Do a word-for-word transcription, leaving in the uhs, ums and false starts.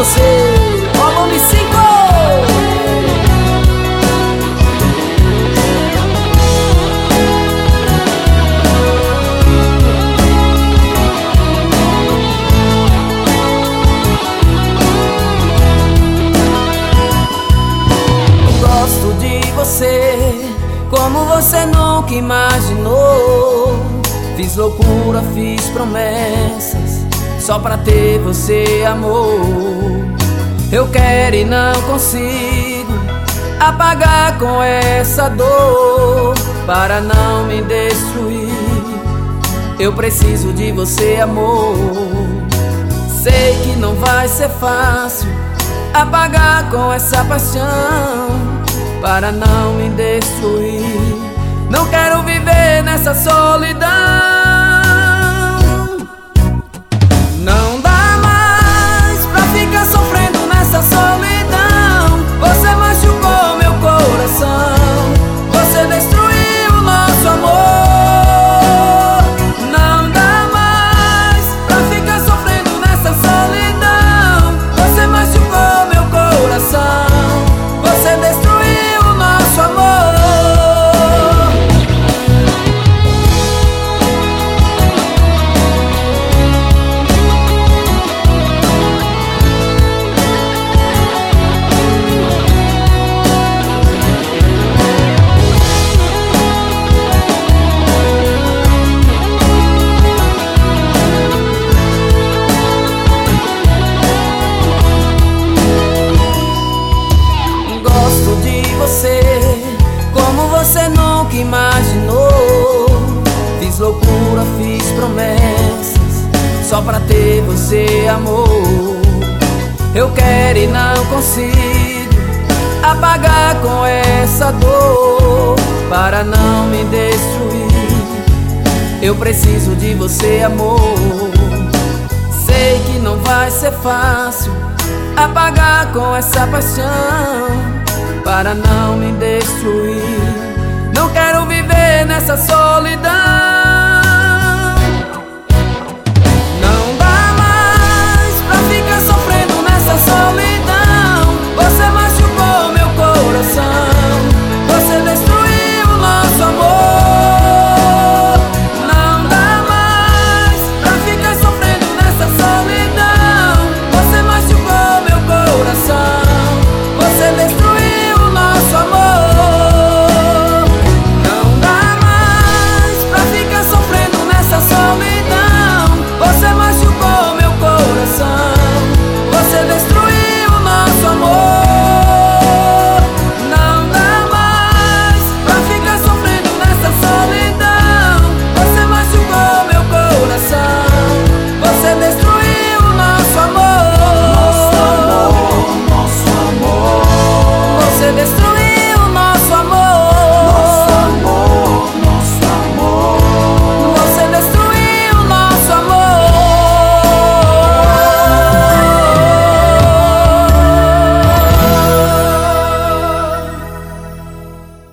você, volume cinco. Gosto de você como você nunca imaginou. Fiz loucura, fiz promessas só pra ter você, amor. Eu quero e não consigo apagar com essa dor, para não me destruir. Eu preciso de você, amor. Sei que não vai ser fácil apagar com essa paixão, para não me destruir. Não quero viver nessa solidão. Não dá mais pra ficar sofrendo nessa solidão. Você machucou meu coração, você destruiu o nosso amor. Não dá mais pra ficar sofrendo nessa solidão. Você machucou meu coração, você destruiu o nosso amor. Como você nunca imaginou. Fiz loucura, fiz promessas só pra ter você, amor. Eu quero e não consigo apagar com essa dor, para não me destruir. Eu preciso de você, amor. Sei que não vai ser fácil apagar com essa paixão, para não me destruir. Não quero viver nessa solidão.